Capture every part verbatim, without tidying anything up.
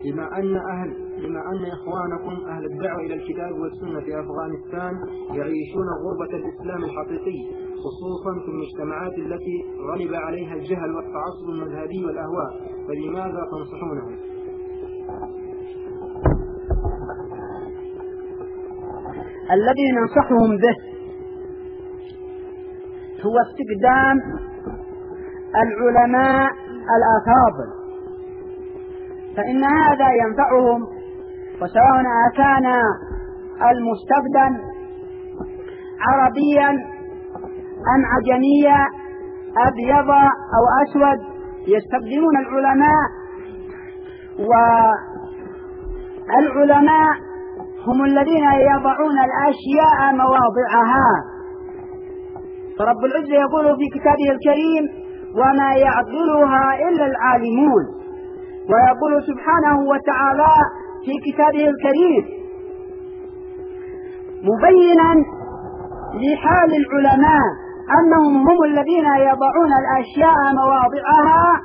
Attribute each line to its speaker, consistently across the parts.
Speaker 1: بما أن أهل بما أن إخوانكم أهل الدعوة إلى الكتاب والسنة في أفغانستان يعيشون غربة الإسلام الحقيقي، خصوصا في المجتمعات التي غلب عليها الجهل والتعصب المذهبي والأهواء، فلماذا تنصحونهم؟
Speaker 2: الذي ننصحهم به هو استخدام العلماء الأفاضل، فإن هذا ينفعهم، وسواء كان المستخدم عربيا أم عجميا أبيض أو أسود، يستخدمون العلماء، والعلماء هم الذين يضعون الأشياء مواضعها. فرب العزة يقول في كتابه الكريم: وما يعقلها إلا العالمون. ويقول سبحانه وتعالى في كتابه الكريم مبينا لحال العلماء أنهم هم الذين يضعون الأشياء مواضعها،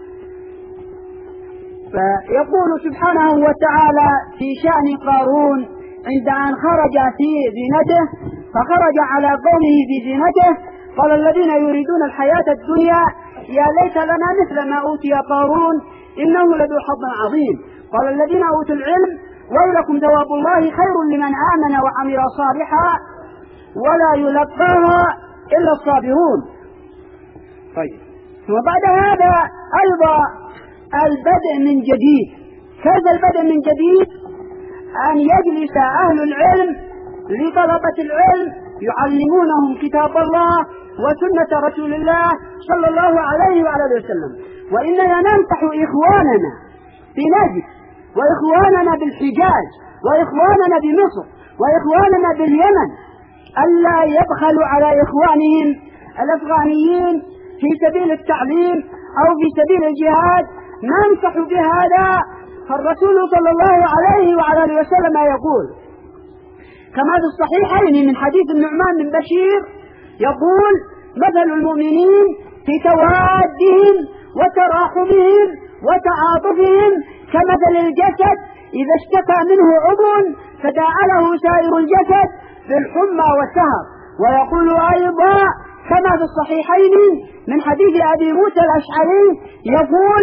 Speaker 2: فيقول سبحانه وتعالى في شأن قارون عند أن خرج في زينته، فخرج على قومه في زينته، قال الذين يريدون الحياة الدنيا يا ليت لنا مثل ما أوتي قارون إنه لذو حظ عظيم. قال الذين أوتوا العلم ويلكم ثواب الله خير لمن آمن وعمل صالحا ولا يلقاها إلا الصابرون. طيب، وبعد هذا أيضا البدء من جديد. كيف البدء من جديد؟ أن يجلس أهل العلم لطلبة العلم يعلمونهم كتاب الله وسنة رسول الله صلى الله عليه وعلى اله وسلم. وإننا ننصح إخواننا بنجد، وإخواننا بالحجاز، وإخواننا بمصر، وإخواننا باليمن ألا يبخلوا على إخوانهم الأفغانيين في سبيل التعليم أو في سبيل الجهاد. ننصح بهذا، فالرسول صلى الله عليه وعلى اله وسلم يقول كما في الصحيحين من حديث النعمان بن بشير يقول: مثل المؤمنين في توادهم وتراحمهم وتعاطفهم كمثل الجسد إذا اشتكى منه عضو فداعى له سائر الجسد بالحمى والسهر. ويقول أيضا كما في الصحيحين من حديث أبي موسى الأشعري يقول: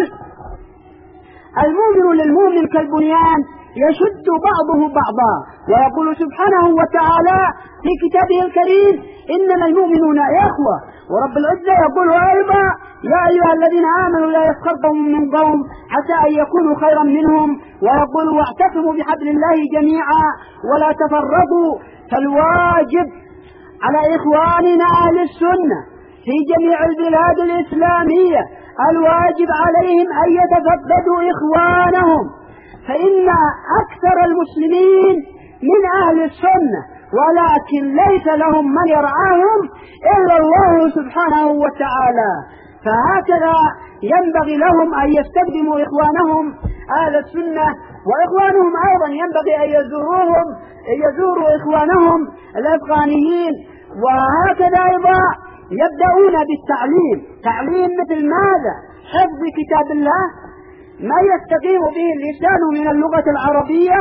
Speaker 2: المؤمن للمؤمن كالبنيان يشد بعضه بعضا. ويقول سبحانه وتعالى في كتابه الكريم: إنما المؤمنون إخوة. ورب العزة يقول أيضا: يا أيها الذين آمنوا لا يسخر قوم من قوم عسى أن يكونوا خيرا منهم. ويقول: واعتصموا بحبل الله جميعا ولا تفرقوا. فالواجب على إخواننا أهل السنة في جميع البلاد الإسلامية الواجب عليهم أن يتفقدوا إخوانهم، فإن أكثر المسلمين من أهل السنة، ولكن ليس لهم من يرعاهم إلا الله سبحانه وتعالى. فهكذا ينبغي لهم أن يستخدموا إخوانهم أهل السنة، وإخوانهم أيضا ينبغي أن يزوروهم يزوروا إخوانهم الأفغانيين. وهكذا أيضا يبدأون بالتعليم. تعليم مثل ماذا؟ حفظ كتاب الله، ما يستقيم به اللسان من اللغة العربية،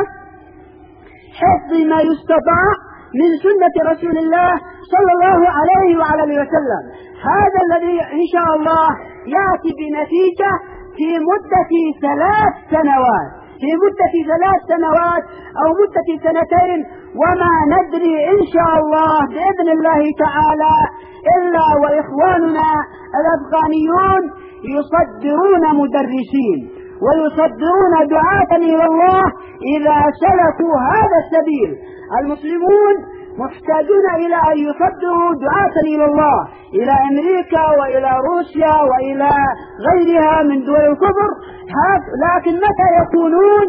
Speaker 2: حفظ ما يستطاع من سنة رسول الله صلى الله عليه وعلى اله وسلم. هذا الذي إن شاء الله يأتي بنتيجة في مدة ثلاث سنوات في مدة ثلاث سنوات أو مدة سنتين، وما ندري إن شاء الله بإذن الله تعالى إلا وإخواننا الأفغانيون يصدرون مدرسين ويصدرون دعاة إلى الله إذا سلكوا هذا السبيل. المسلمون محتاجون إلى أن يصدروا دعاة إلى الله إلى أمريكا وإلى روسيا وإلى غيرها من دول الكفر، لكن متى يكونون؟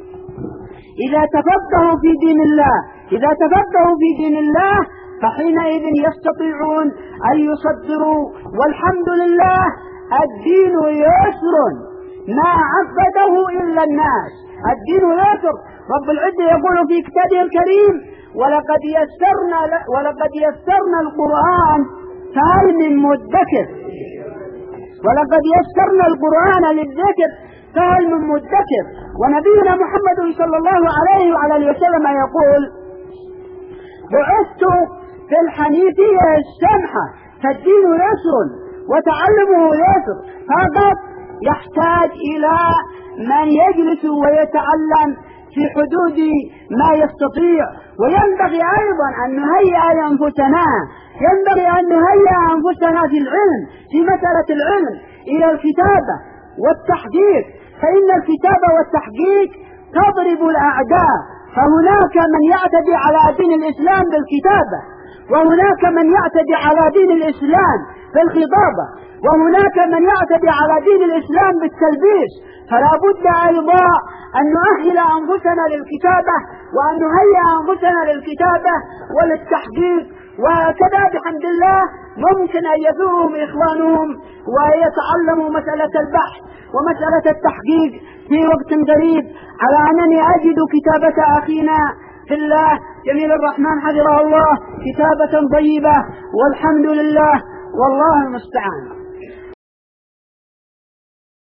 Speaker 2: إذا تفقهوا في دين الله إذا تفقهوا في دين الله فحينئذ يستطيعون أن يصدروا. والحمد لله الدين يسر ما عبده إلا الناس. الدين يسر. رب العزة يقول في كتابه الكريم: ولقد يسرنا ولقد يسرنا القرآن فهل من مدكر ولقد يسرنا القرآن للذكر فهل من مدكر؟ ونبينا محمد صلى الله عليه وعلى وسلم يقول بعثت في الحنيفية السمحة فالدين يسر وتعلمه يسر، فقط يحتاج إلى من يجلس ويتعلم في حدود ما يستطيع. وينبغي أيضا أن نهيئ أنفسنا ينبغي أن نهيئ أنفسنا في العلم، في مسألة العلم، إلى الكتابة والتحقيق، فإن الكتابة والتحقيق تضرب الأعداء. فهناك من يعتدي على دين الإسلام بالكتابة، وهناك من يعتدي على دين الإسلام بالخطابة، وهناك من يعتدي على دين الإسلام بالتلبيس. فلا بد أيضا أن نؤهل أنفسنا للكتابة، وأن نهيئ أنفسنا للكتابة وللتحقيق. وكذا بحمد الله ممكن أن يزورهم إخوانهم ويتعلموا مسألة البحث ومسألة التحقيق في وقت قريب، على أنني أجد كتابة أخينا في الله جميل الرحمن حفظه الله كتابة طيبة، والحمد لله والله المستعان.